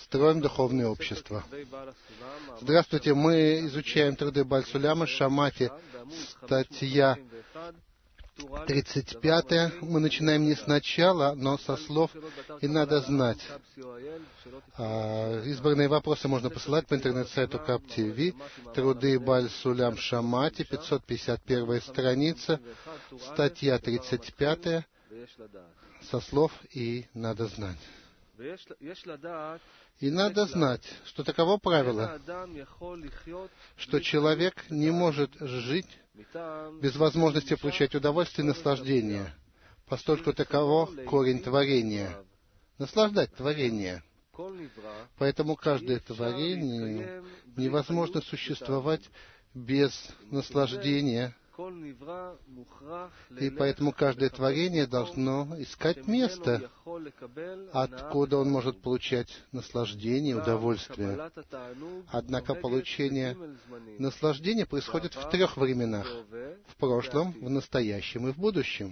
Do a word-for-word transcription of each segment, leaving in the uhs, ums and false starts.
строим духовное общество. Здравствуйте, мы изучаем труды Бааль Суляма, Шамати, статья тридцать пятая. Мы начинаем не сначала, но со слов «и надо знать». А, избранные вопросы можно посылать по интернет-сайту КАП-ТВ. Труды Бааль Сулям Шамати, пятьсот пятьдесят первая страница, статья тридцать пятая, со слов «и надо знать». И надо знать, что таково правило, что человек не может жить без возможности получать удовольствие и наслаждение, поскольку таково корень творения. Наслаждать творение. Поэтому каждое творение невозможно существовать без наслаждения. И поэтому каждое творение должно искать место, откуда он может получать наслаждение и удовольствие. Однако получение наслаждения происходит в трех временах: в прошлом, в настоящем и в будущем.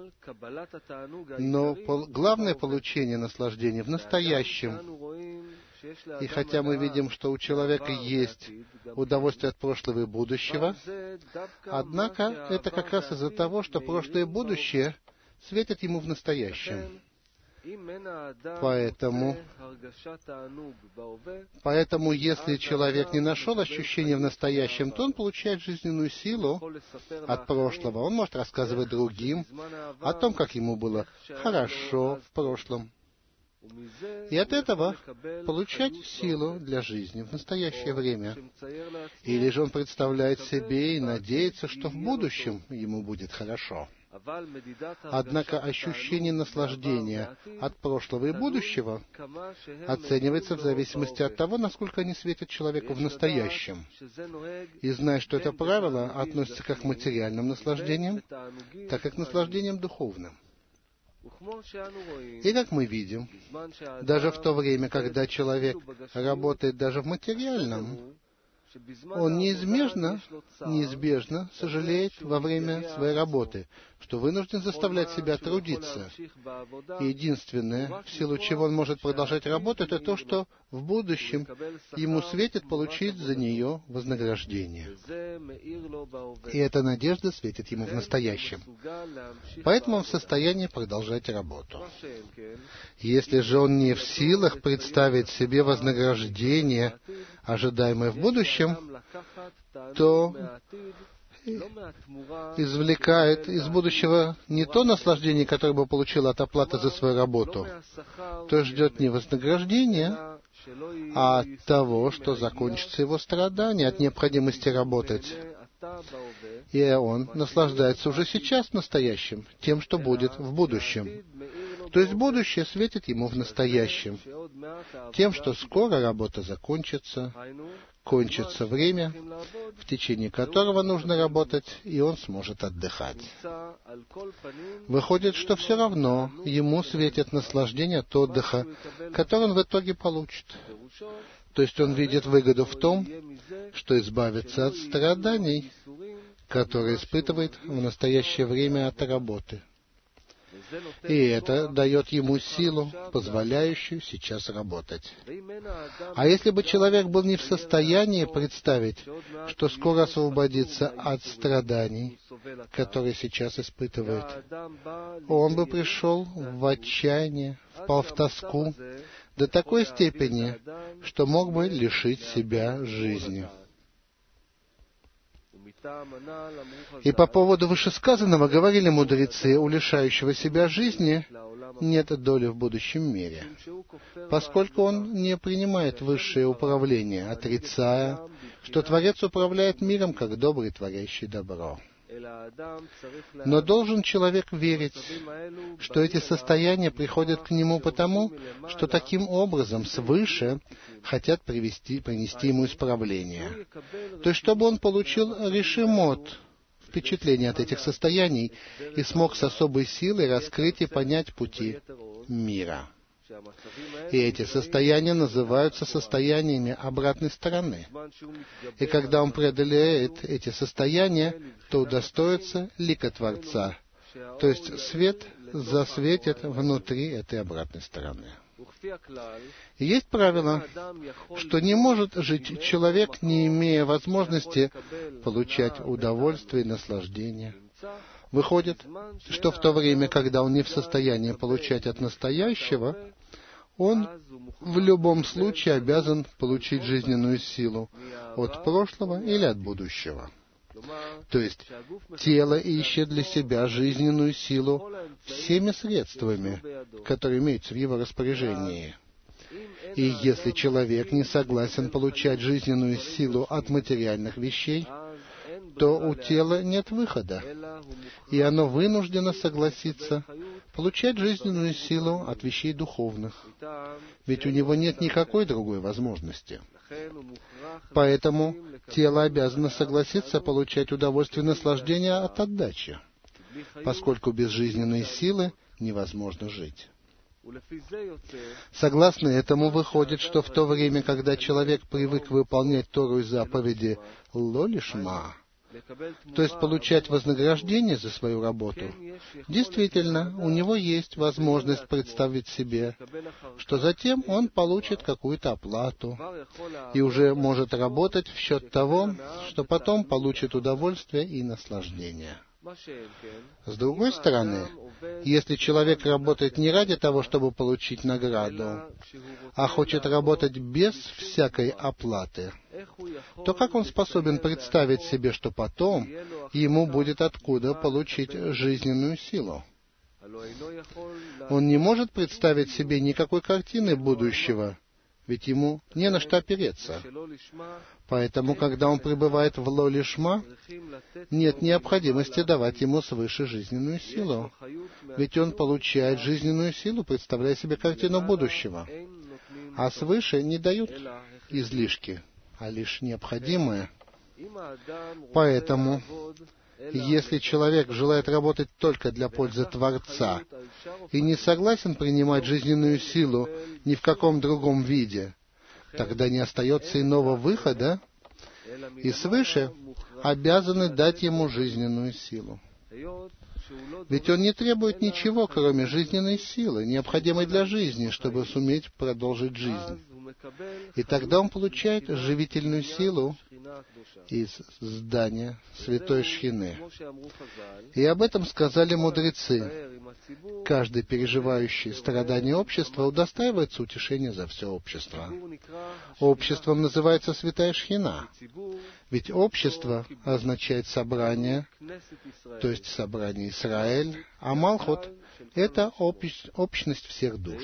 Но главное получение наслаждения в настоящем. И хотя мы видим, что у человека есть удовольствие от прошлого и будущего, однако это как раз из-за того, что прошлое и будущее светят ему в настоящем. Поэтому, поэтому, если человек не нашел ощущения в настоящем, то он получает жизненную силу от прошлого. Он может рассказывать другим о том, как ему было хорошо в прошлом. И от этого получать силу для жизни в настоящее время. Или же он представляет себе и надеется, что в будущем ему будет хорошо. Однако ощущение наслаждения от прошлого и будущего оценивается в зависимости от того, насколько они светят человеку в настоящем. И зная, что это правило относится как к материальным наслаждениям, так и к наслаждениям духовным. И как мы видим, даже в то время, когда человек работает даже в материальном, он неизбежно, неизбежно сожалеет во время своей работы, что вынужден заставлять себя трудиться. И единственное, в силу чего он может продолжать работать, это то, что в будущем ему светит получить за нее вознаграждение. И эта надежда светит ему в настоящем. Поэтому он в состоянии продолжать работу. Если же он не в силах представить себе вознаграждение, ожидаемое в будущем, то извлекает из будущего не то наслаждение, которое бы получил от оплаты за свою работу, то ждет не вознаграждения, а от того, что закончится его страдание, от необходимости работать. И он наслаждается уже сейчас настоящим, тем, что будет в будущем. То есть будущее светит ему в настоящем, тем, что скоро работа закончится, кончится время, в течение которого нужно работать, и он сможет отдыхать. Выходит, что все равно ему светит наслаждение от отдыха, который он в итоге получит. То есть он видит выгоду в том, что избавится от страданий, которые испытывает в настоящее время от работы. И это дает ему силу, позволяющую сейчас работать. А если бы человек был не в состоянии представить, что скоро освободится от страданий, которые сейчас испытывает, он бы пришел в отчаяние, впал в тоску до такой степени, что мог бы лишить себя жизни. И по поводу вышесказанного говорили мудрецы: у лишающего себя жизни нет доли в будущем мире, поскольку он не принимает высшее управление, отрицая, что Творец управляет миром как добрый, творящий добро. Но должен человек верить, что эти состояния приходят к нему потому, что таким образом свыше хотят привести, принести ему исправление. То есть, чтобы он получил решимот, впечатление от этих состояний, и смог с особой силой раскрыть и понять пути мира. И эти состояния называются состояниями обратной стороны. И когда он преодолеет эти состояния, то удостоится лика Творца. То есть свет засветит внутри этой обратной стороны. И есть правило, что не может жить человек, не имея возможности получать удовольствие и наслаждение. Выходит, что в то время, когда он не в состоянии получать от настоящего, он в любом случае обязан получить жизненную силу от прошлого или от будущего. То есть, тело ищет для себя жизненную силу всеми средствами, которые имеются в его распоряжении. И если человек не согласен получать жизненную силу от материальных вещей, то у тела нет выхода, и оно вынуждено согласиться получать жизненную силу от вещей духовных, ведь у него нет никакой другой возможности. Поэтому тело обязано согласиться получать удовольствие и наслаждение от отдачи, поскольку без жизненной силы невозможно жить. Согласно этому, выходит, что в то время, когда человек привык выполнять Тору и заповеди ло-лишма, то есть получать вознаграждение за свою работу, действительно, у него есть возможность представить себе, что затем он получит какую-то оплату и уже может работать в счет того, что потом получит удовольствие и наслаждение. С другой стороны, если человек работает не ради того, чтобы получить награду, а хочет работать без всякой оплаты, то как он способен представить себе, что потом ему будет откуда получить жизненную силу? Он не может представить себе никакой картины будущего, ведь ему не на что опереться. Поэтому, когда он пребывает в ло-лишма, нет необходимости давать ему свыше жизненную силу, ведь он получает жизненную силу, представляя себе картину будущего. А свыше не дают излишки, а лишь необходимое. Поэтому, если человек желает работать только для пользы Творца и не согласен принимать жизненную силу ни в каком другом виде, тогда не остается иного выхода, и свыше обязаны дать ему жизненную силу. Ведь он не требует ничего, кроме жизненной силы, необходимой для жизни, чтобы суметь продолжить жизнь. И тогда он получает живительную силу из здания Святой Шхины. И об этом сказали мудрецы. Каждый переживающий страдания общества удостаивается утешения за все общество. Обществом называется Святая Шхина. Ведь общество означает собрание, то есть собрание Израиль, а Малхут — это общ, общность всех душ.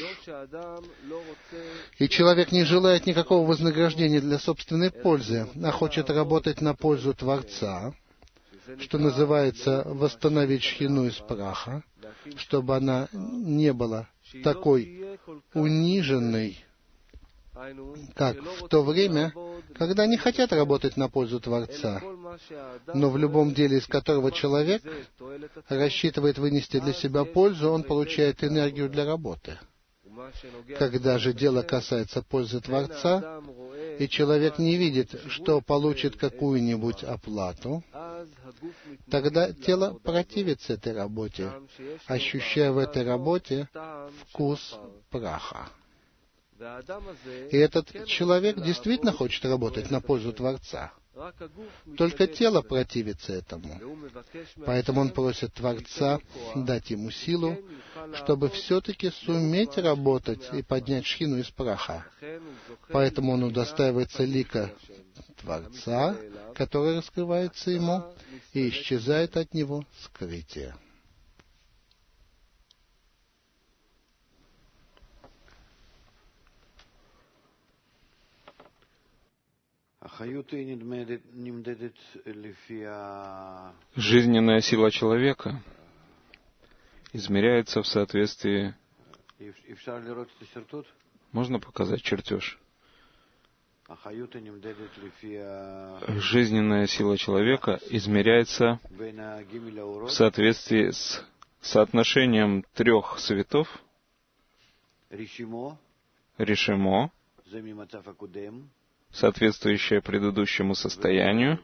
И человек не желает никакого вознаграждения для собственной пользы, а хочет работать на пользу Творца, что называется восстановить шхину из праха, чтобы она не была такой униженной, как в то время, когда они хотят работать на пользу Творца, но в любом деле, из которого человек рассчитывает вынести для себя пользу, он получает энергию для работы. Когда же дело касается пользы Творца, и человек не видит, что получит какую-нибудь оплату, тогда тело противится этой работе, ощущая в этой работе вкус праха. И этот человек действительно хочет работать на пользу Творца. Только тело противится этому. Поэтому он просит Творца дать ему силу, чтобы все-таки суметь работать и поднять шхину из праха. Поэтому он удостаивается лика Творца, который раскрывается ему, и исчезает от него скрытие. Жизненная сила человека измеряется в соответствии... Можно показать чертеж? Жизненная сила человека измеряется в соответствии с соотношением трех светов. Ришимо соответствующее предыдущему состоянию,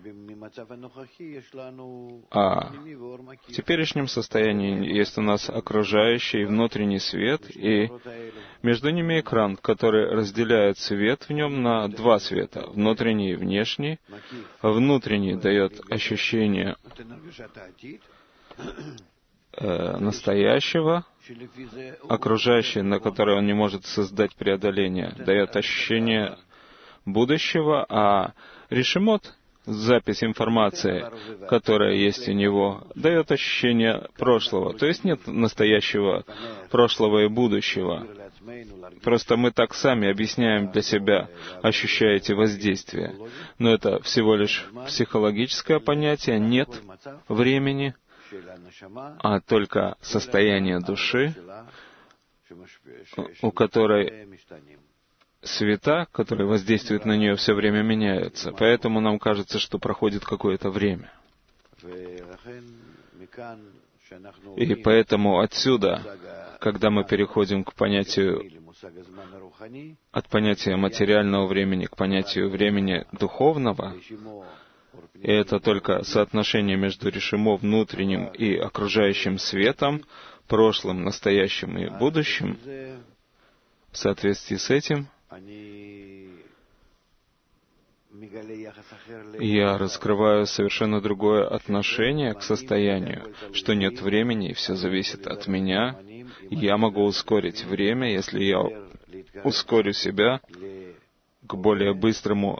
а в теперешнем состоянии есть у нас окружающий и внутренний свет, и между ними экран, который разделяет свет в нем на два света, внутренний и внешний. Внутренний дает ощущение э, настоящего, окружающий, на который он не может создать преодоление, дает ощущение будущего, а решимот, запись информации, которая есть у него, дает ощущение прошлого. То есть нет настоящего прошлого и будущего. Просто мы так сами объясняем для себя, ощущая эти воздействия. Но это всего лишь психологическое понятие, нет времени, а только состояние души, у которой света, которые воздействуют на нее, все время меняются. Поэтому нам кажется, что проходит какое-то время. И поэтому отсюда, когда мы переходим к понятию, от понятия материального времени к понятию времени духовного, и это только соотношение между решимо внутренним и окружающим светом, прошлым, настоящим и будущим, в соответствии с этим я раскрываю совершенно другое отношение к состоянию, что нет времени, и все зависит от меня. Я могу ускорить время, если я ускорю себя к более быстрому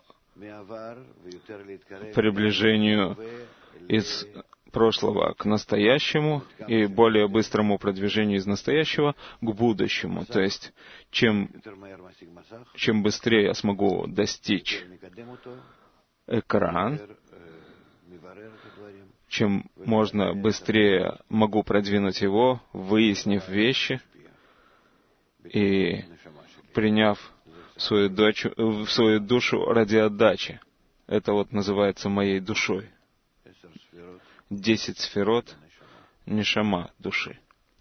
приближению из прошлого к настоящему и более быстрому продвижению из настоящего к будущему. То есть, чем, чем быстрее я смогу достичь экран, чем можно быстрее могу продвинуть его, выяснив вещи и приняв свою, дочу, свою душу ради отдачи. Это вот называется моей душой. Десять сферот нешама души.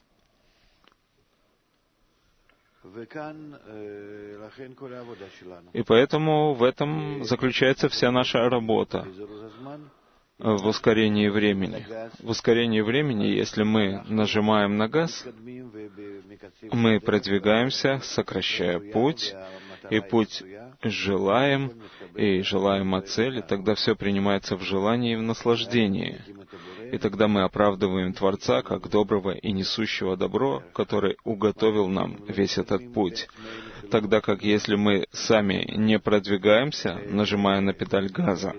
И поэтому в этом заключается вся наша работа в ускорении времени. В ускорении времени, если мы нажимаем на газ, мы продвигаемся, сокращая путь, и путь желаем, и желаем о цели, тогда все принимается в желании и в наслаждении. И тогда мы оправдываем Творца как доброго и несущего добро, который уготовил нам весь этот путь. Тогда как если мы сами не продвигаемся, нажимая на педаль газа,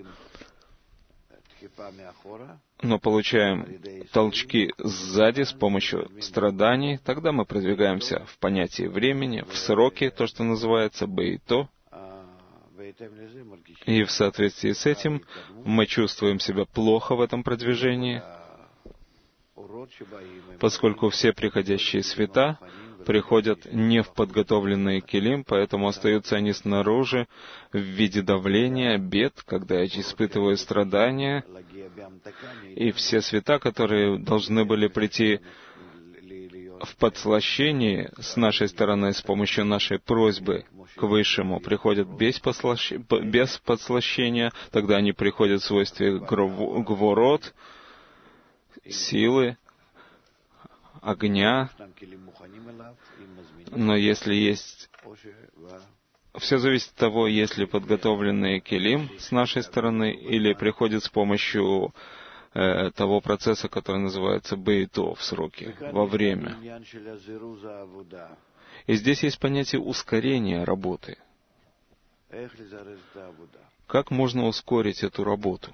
но получаем толчки сзади с помощью страданий, тогда мы продвигаемся в понятии времени, в сроки, то, что называется бейто, и в соответствии с этим мы чувствуем себя плохо в этом продвижении, поскольку все приходящие света приходят не в подготовленные килим, поэтому остаются они снаружи в виде давления, бед, когда я испытываю страдания, и все света, которые должны были прийти в подслащении с нашей стороны с помощью нашей просьбы к Высшему, приходят без, послащ... без подслащения, тогда они приходят в свойстве гворот, силы, огня. Но если есть... Все зависит от того, есть ли подготовленный килим с нашей стороны, или приходит с помощью э, того процесса, который называется бейто в сроки, во время. И здесь есть понятие ускорения работы. Как можно ускорить эту работу?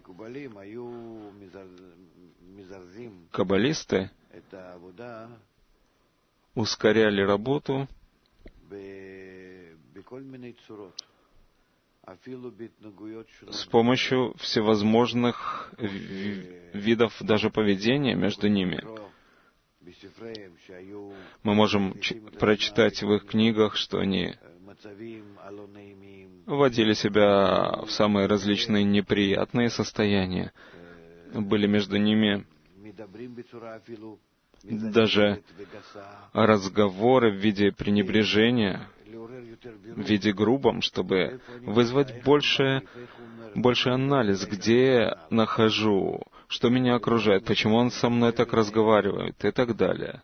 Каббалисты ускоряли работу с помощью всевозможных видов даже поведения между ними. Мы можем ч- прочитать в их книгах, что они вводили себя в самые различные неприятные состояния. Были между ними даже разговоры в виде пренебрежения в виде грубом, чтобы вызвать больше, больше анализ, где я нахожу, что меня окружает, почему он со мной так разговаривает и так далее.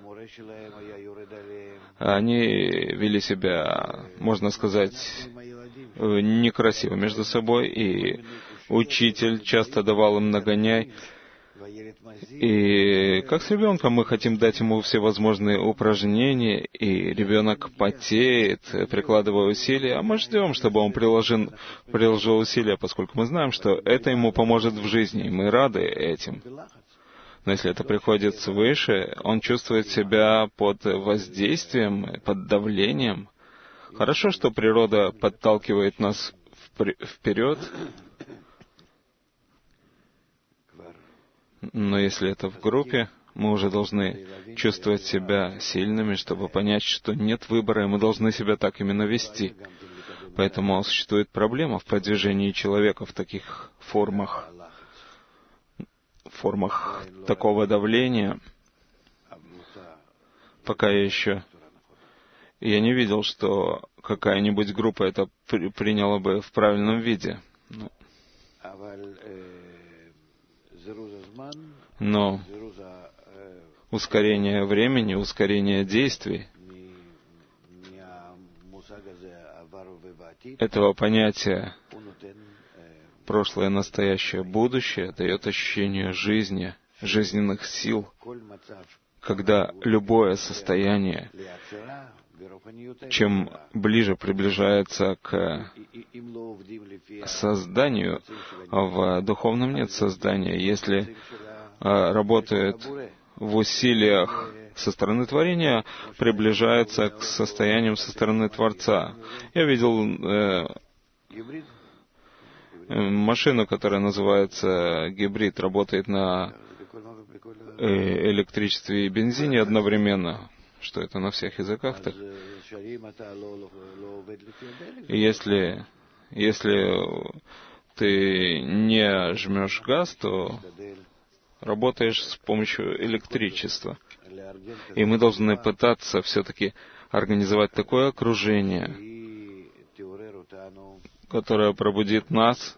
Они вели себя, можно сказать, некрасиво между собой, и учитель часто давал им нагоняй. И как с ребенком мы хотим дать ему всевозможные упражнения, и ребенок потеет, прикладывая усилия, а мы ждем, чтобы он приложил, приложил усилия, поскольку мы знаем, что это ему поможет в жизни, и мы рады этим. Но если это приходит свыше, он чувствует себя под воздействием, под давлением. Хорошо, что природа подталкивает нас вперед, но если это в группе, мы уже должны чувствовать себя сильными, чтобы понять, что нет выбора, и мы должны себя так именно вести. Поэтому существует проблема в продвижении человека в таких формах, формах такого давления. Пока я еще... Я не видел, что какая-нибудь группа это при, приняла бы в правильном виде. Но ускорение времени, ускорение действий этого понятия прошлое, настоящее, будущее дает ощущение жизни, жизненных сил, когда любое состояние, чем ближе приближается к созданию, в духовном нет создания. Если работает в усилиях со стороны творения, приближается к состояниям со стороны Творца. Я видел э, машину, которая называется гибрид, работает на электричестве и бензине одновременно. Что это на всех языках так? И если, если ты не жмешь газ, то работаешь с помощью электричества. И мы должны пытаться все-таки организовать такое окружение, которое пробудит нас,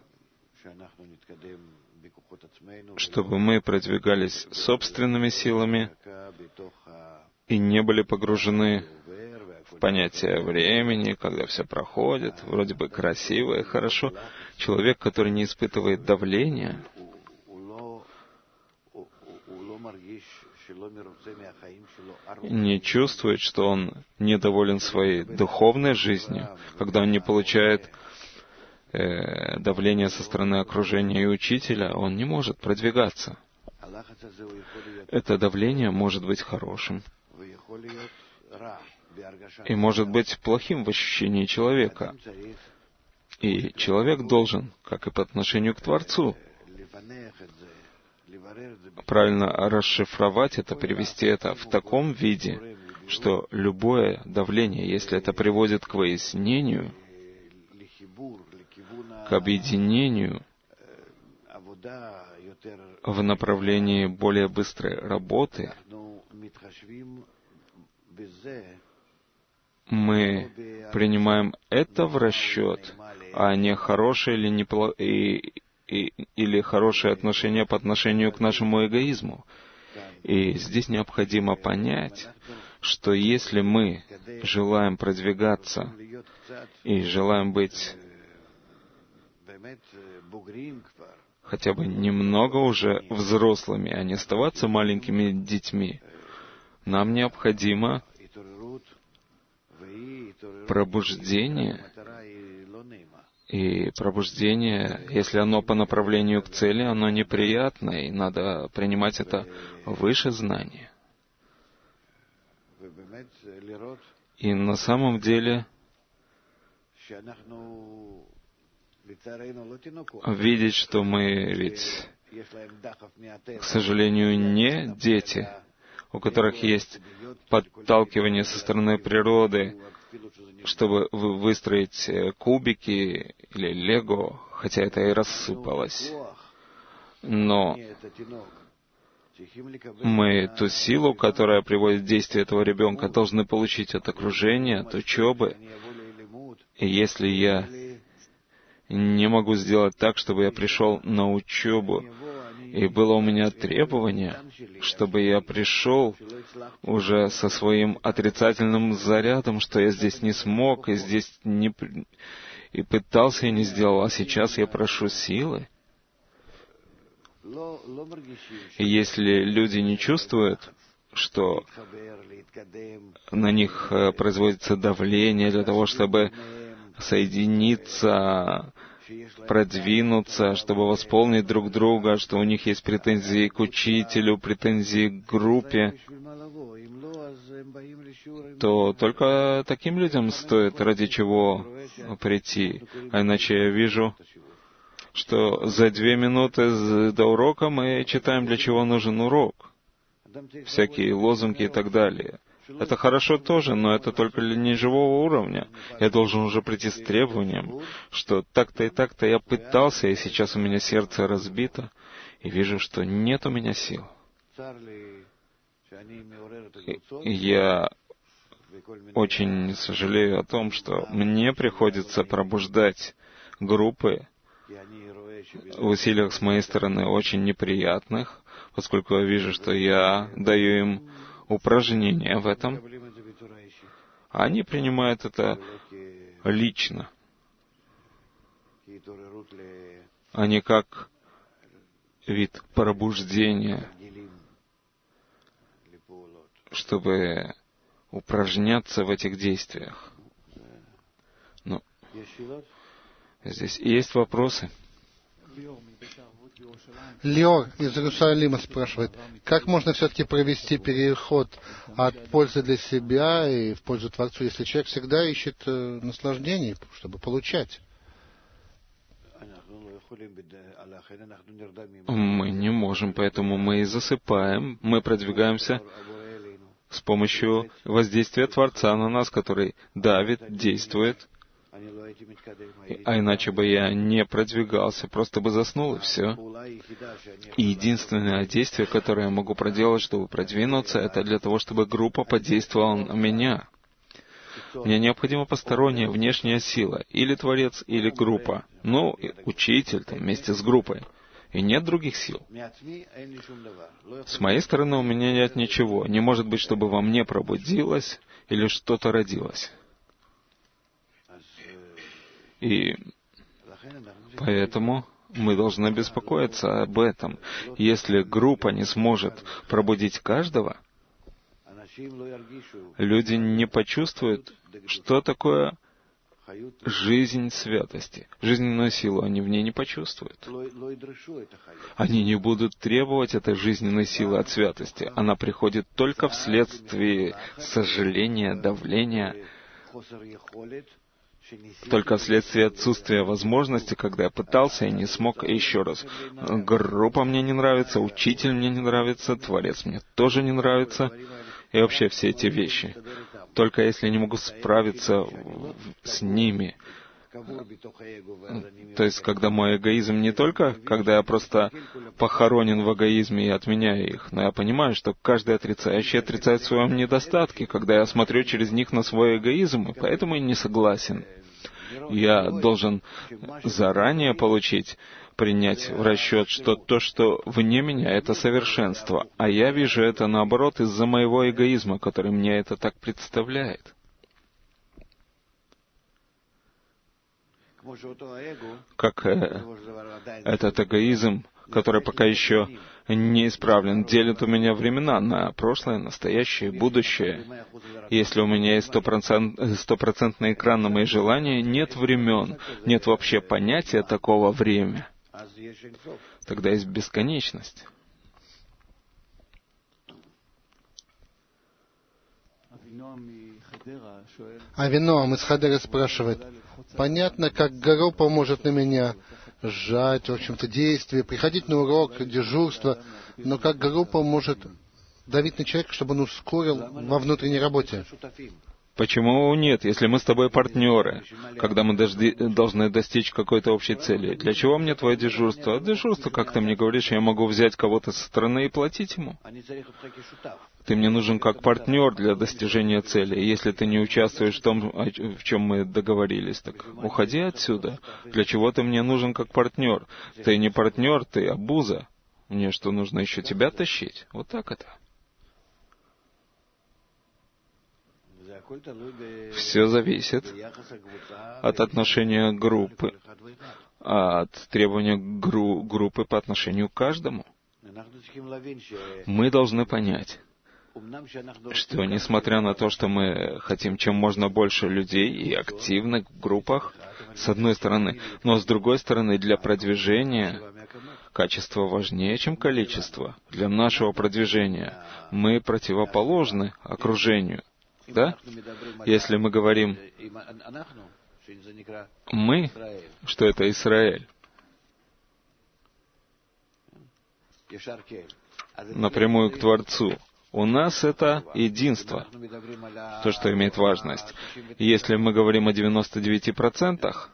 чтобы мы продвигались собственными силами и не были погружены в понятие времени, когда все проходит, вроде бы красиво и хорошо. Человек, который не испытывает давления, не чувствует, что он недоволен своей духовной жизнью, когда он не получает э, давление со стороны окружения и учителя, он не может продвигаться. Это давление может быть хорошим и может быть плохим в ощущении человека. И человек должен, как и по отношению к Творцу, правильно расшифровать это, привести это в таком виде, что любое давление, если это приводит к выяснению, к объединению в направлении более быстрой работы, мы принимаем это в расчет, а не хорошее или, непло... и, и, или хорошее отношение по отношению к нашему эгоизму. И здесь необходимо понять, что если мы желаем продвигаться и желаем быть хотя бы немного уже взрослыми, а не оставаться маленькими детьми, нам необходимо пробуждение. И пробуждение, если оно по направлению к цели, оно неприятное, и надо принимать это выше знания. И на самом деле видеть, что мы ведь, к сожалению, не дети, у которых есть подталкивание со стороны природы, чтобы выстроить кубики или лего, хотя это и рассыпалось. Но Мы ту силу, которая приводит в действие этого ребенка, должны получить от окружения, от учебы. И если я не могу сделать так, чтобы я пришел на учебу, и было у меня требование, чтобы я пришел уже со своим отрицательным зарядом, что я здесь не смог, и здесь не... и пытался и не сделал, а сейчас я прошу силы. И если люди не чувствуют, что на них производится давление для того, чтобы соединиться, продвинуться, чтобы восполнить друг друга, что у них есть претензии к учителю, претензии к группе, то только таким людям стоит ради чего прийти. А иначе я вижу, что за две минуты до урока мы читаем, для чего нужен урок. Всякие лозунги и так далее. Это хорошо тоже, но это только для неживого уровня. Я должен уже прийти с требованием, что так-то и так-то я пытался, и сейчас у меня сердце разбито, и вижу, что нет у меня сил. И я очень сожалею о том, что мне приходится пробуждать группы в усилиях с моей стороны очень неприятных, поскольку я вижу, что я даю им упражнения в этом. Они принимают это лично, а не как вид пробуждения, чтобы упражняться в этих действиях. Ну, здесь есть вопросы. Леор из Иерусалима спрашивает, как можно все-таки провести переход от пользы для себя и в пользу Творцу, если человек всегда ищет э, наслаждений, чтобы получать? Мы не можем, поэтому мы и засыпаем, мы продвигаемся с помощью воздействия Творца на нас, который давит, действует. А иначе бы я не продвигался, просто бы заснул, и все. И единственное действие, которое я могу проделать, чтобы продвинуться, это для того, чтобы группа подействовала на меня. Мне необходима посторонняя внешняя сила, или Творец, или группа. Ну, учитель там, вместе с группой. И нет других сил. С моей стороны у меня нет ничего. Не может быть, чтобы во мне пробудилось или что-то родилось. И поэтому мы должны беспокоиться об этом. Если группа не сможет пробудить каждого, люди не почувствуют, что такое жизнь святости. Жизненную силу они в ней не почувствуют. Они не будут требовать этой жизненной силы от святости. Она приходит только вследствие сожаления, давления, только вследствие отсутствия возможности, когда я пытался и не смог, и еще раз. Группа мне не нравится, учитель мне не нравится, Творец мне тоже не нравится, и вообще все эти вещи. Только если я не могу справиться с ними, то есть, когда мой эгоизм не только, когда я просто похоронен в эгоизме и отменяю их, но я понимаю, что каждый отрицающий отрицает в своем недостатке, когда я смотрю через них на свой эгоизм, и поэтому я не согласен. Я должен заранее получить, принять в расчет, что то, что вне меня, это совершенство, а я вижу это, наоборот, из-за моего эгоизма, который мне это так представляет. Как э, этот эгоизм, который пока еще не исправлен, делит у меня времена на прошлое, настоящее, будущее. Если у меня есть стопроцентный экран на мои желания, нет времен, нет вообще понятия такого время. Тогда есть бесконечность. Авиноам из Хадера спрашивает, понятно, как группа может на меня сжать, в общем-то, действие, приходить на урок, дежурство, но как группа может давить на человека, чтобы он ускорил во внутренней работе? Почему нет, если мы с тобой партнеры, когда мы дожди, должны достичь какой-то общей цели? Для чего мне твое дежурство? А дежурство, как ты мне говоришь, я могу взять кого-то со стороны и платить ему. Ты мне нужен как партнер для достижения цели. И если ты не участвуешь в том, в чем мы договорились, так уходи отсюда. Для чего ты мне нужен как партнер? Ты не партнер, ты обуза. Мне что, нужно еще тебя тащить? Вот так это. Все зависит от отношения группы, от требования гру- группы по отношению к каждому. Мы должны понять, что несмотря на то, что мы хотим чем можно больше людей и активных в группах, с одной стороны, но с другой стороны, для продвижения качество важнее, чем количество. Для нашего продвижения мы противоположны окружению. Да? Если мы говорим «мы», что это Израиль, напрямую к Творцу, у нас это единство, то, что имеет важность. Если мы говорим о девяноста девяти процентах,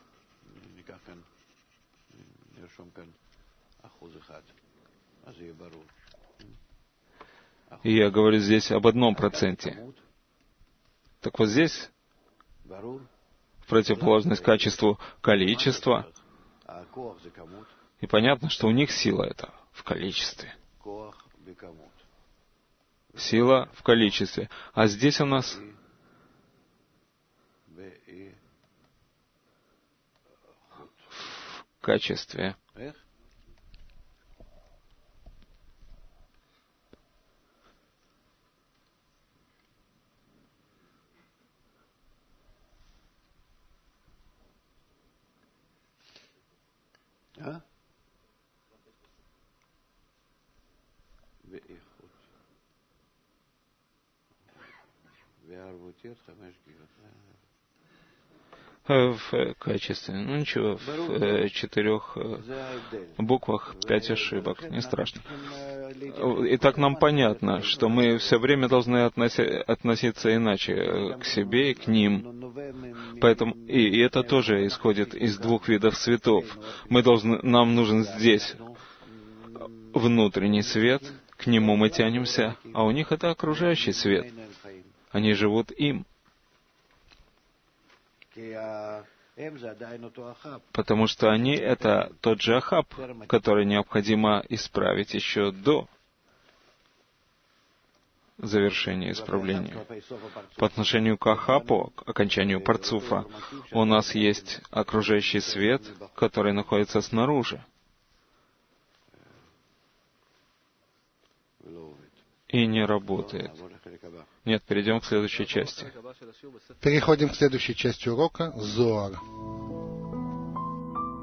и я говорю здесь об одном проценте, так вот здесь, в противоположность качеству, количество, и понятно, что у них сила это в количестве. Сила в количестве. А здесь у нас в качестве. В качестве, ну ничего, в четырех буквах пять ошибок, не страшно. Итак, нам понятно, что мы все время должны относи, относиться иначе к себе и к ним. Поэтому, и, и это тоже исходит из двух видов светов. Мы должны, нам нужен здесь внутренний свет, к нему мы тянемся, а у них это окружающий свет. Они живут им. Потому что они — это тот же Ахаб, который необходимо исправить еще до завершения исправления. По отношению к Ахапу, к окончанию Парцуфа, у нас есть окружающий свет, который находится снаружи. И не работает. Нет, перейдем к следующей части. Переходим к следующей части урока — Зоар.